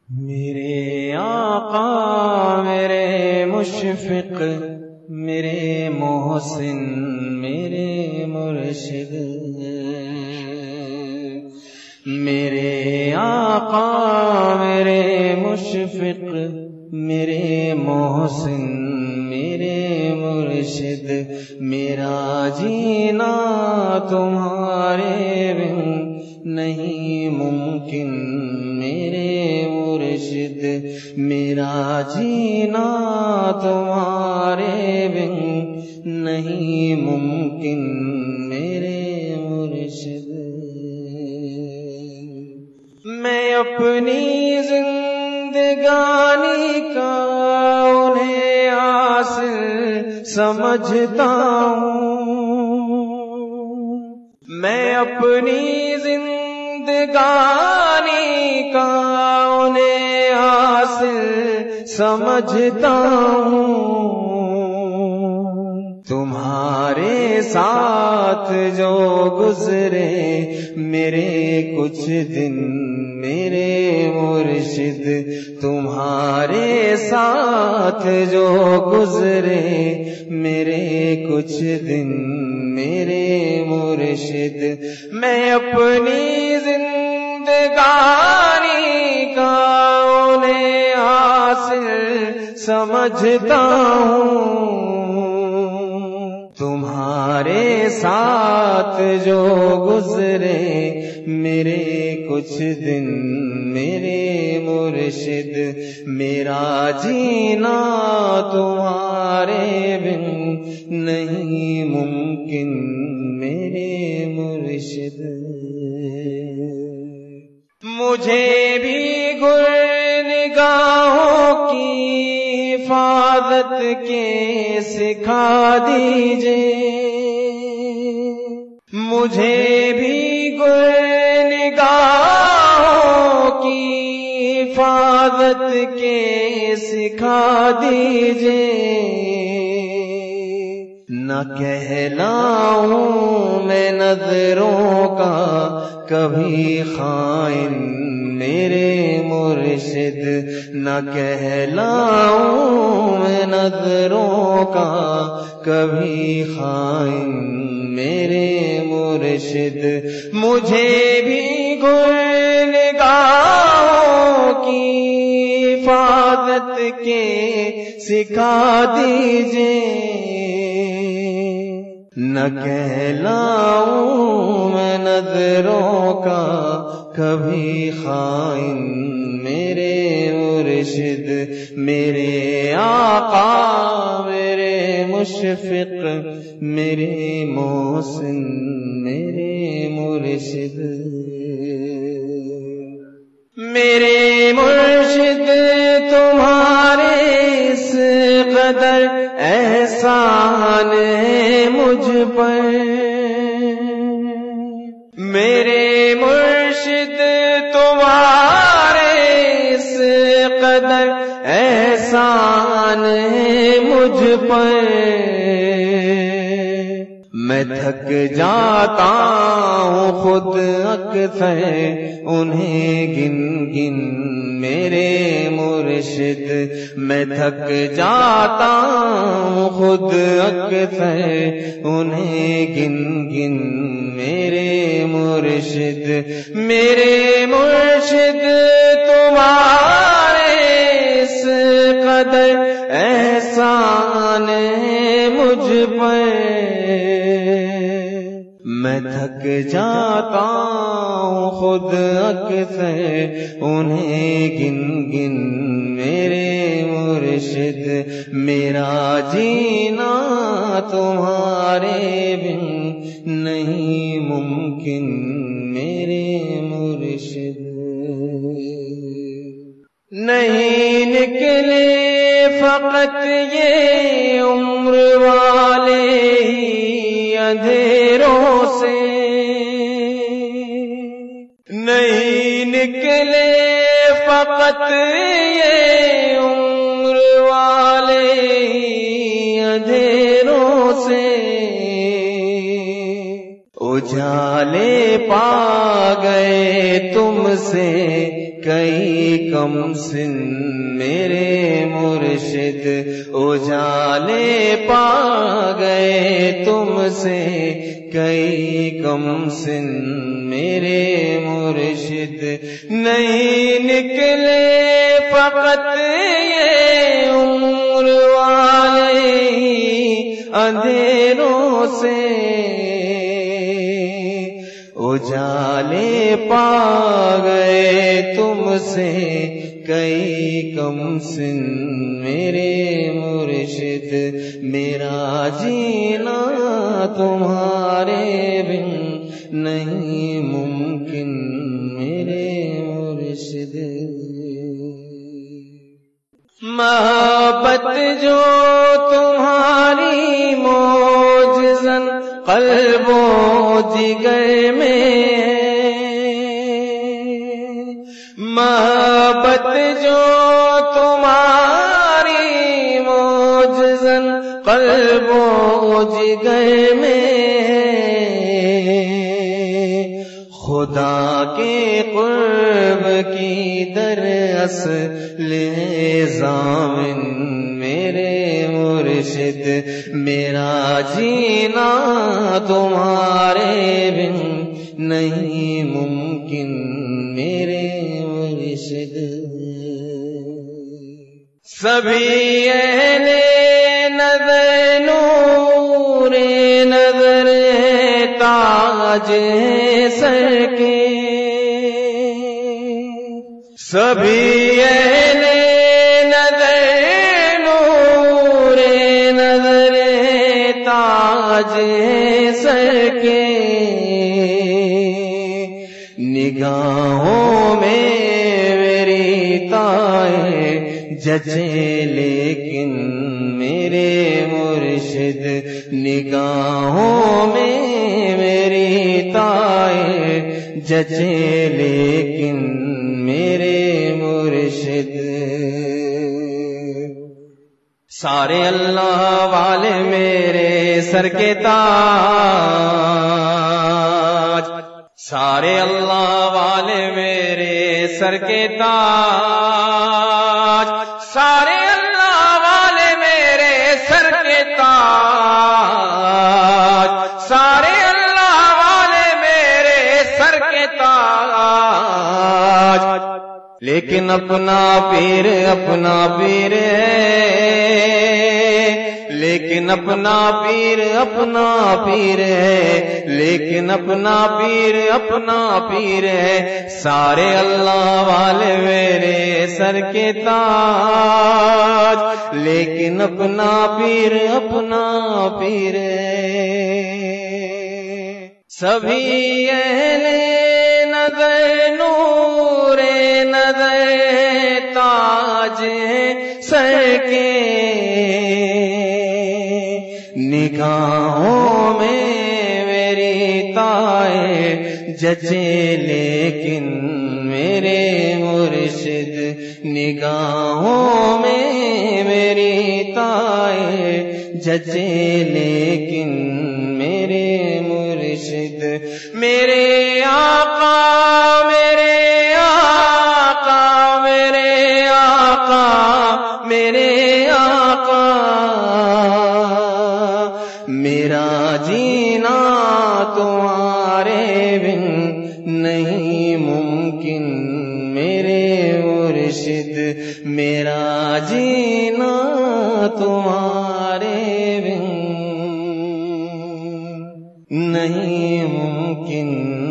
میرے آقا میرے مشفق میرے محسن میرے مرشد، میرے آقا میرے مشفق میرے محسن میرے مرشد، میرا جینا تمہارے بن نہیں ممکن میرے مرشد، میرا جینا تمہارے بن نہیں ممکن میرے مرشد۔ میں اپنی زندگانی کا انہیں حاصل سمجھتا ہوں، میں اپنی زندگانی کا انہیں حاصل سمجھتا ہوں، تمہارے ساتھ جو گزرے میرے کچھ دن میرے مرشد، تمہارے ساتھ جو گزرے میرے کچھ دن میرے مرشد، میں اپنی زندگانی کا انہیں حاصل سمجھتا ہوں، تمہارے ساتھ جو گزرے میرے کچھ دن میرے مرشد، میرا جینا تمہارے بن نہیں ممکن میرے مرشد۔ مجھے بھی گر نگاہوں کی حفاظت کے سکھا دیجئے، مجھے بھی گر نگاہوں کی حفاظت کے سکھا دیجئے، نہ کہلاؤں میں نظروں کا کبھی خائن میرے مرشد، نہ کہلاؤں میں نظروں کا کبھی خائن میرے مرشد، مجھے بھی گر نگاہوں کی حفاظت کے سکھا دیجئے، نہ کہلاؤں میں نظروں کا کبھی خائن میرے مرشد، میرے آقا میرے مشفق میرے محسن میرے مرشد، میرے مرشد تمہارے اس قدر احسان ہے مجھ پر، میرے مرشد تمہارے اس قدر احسان ہے مجھ پر، میں تھک جاتا ہوں خود اکثر انہیں گن گن میرے مرشد، میں تھک جاتا ہوں خود اکثر انہیں گن گن میرے مرشد، میرے مرشد تمہارے اس قدر احسان ہے مجھ پر، میں تھک جاتا ہوں خود اکثر انہیں گن گن میرے مرشد، میرا جینا تمہارے بن نہیں ممکن میرے مرشد، نہیں نکلے فقط یہ عمر والے ہی اندھیروں سے، نہیں نکلے فقط یہ عمر والے ہی اندھیروں سے، اجالے پا گئے تم سے کئی کم سن میرے مرشد اجالے پا گئے تم سے، کئی کم سن میرے مرشد نہیں نکلے فقط یہ عمر والے اندھیروں سے، اجالے پا گئے تم سے، کئی کم سن میرے مرشد، میرا جینا تمہارے بن نہیں ممکن میرے مرشد۔ محبت جو تمہاری موجزن قلب و جگر میں، محبت جو تمہاری موجزن قلب و جگر میں، خدا کے قرب کی در اصل ضامن میرے مرشد، میرا جینا تمہارے بن نہیں ممکن میرے مرشد۔ سبھی اہل نظر نور نظر تاج سر کے، سبھی اہل نظر نور نظر تاج سر کے، نگاہوں میں میری تائے جچے لیکن میرے مرشد، نگاہوں میں میری تائے جچے لیکن میرے مرشد۔ سارے اللہ والے میرے سر کے تاج، سارے اللہ والے میرے سر کے تاج، سارے اللہ والے میرے سر کے تاج، سارے اللہ والے میرے سر کے تاج، لیکن اپنا پیر ہے، لیکن اپنا پیر ہے، لیکن اپنا پیر ہے، سارے اللہ والے میرے سر کے تاج، لیکن اپنا پیر ہے۔ سبھی اہل نظر نور نظر تاج سر کے، نگاہوں میں میری تائے جچے لیکن میرے مرشد، نگاہوں میں میری تائے جچے لیکن میرے مرشد، میرے آقا میرے آقا میرے آقا میرے آقا، میرا جینا تمہارے بن نہیں ممکن میرے مرشد، میرا جینا تمہارے بن نہیں ممکن